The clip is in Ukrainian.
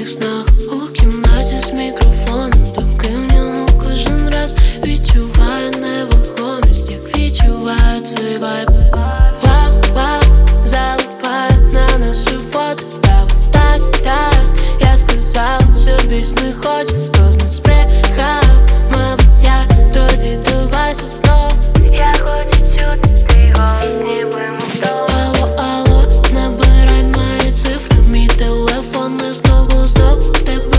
нічних снах. У кімнаті з мікрофоном, думки в ньому кожен раз. Відчуваю невагомість, як відчуваю цей вайб. Вау, залипаю на наші фото. Давав так, я сказав, що більш не хочу. Хто з нас брехав, мабуть я. Тоді давайся знову. Я хочу чути твій голос, ніби ми вдома. Алло, набирай мої цифри, мій телефон і знову тебе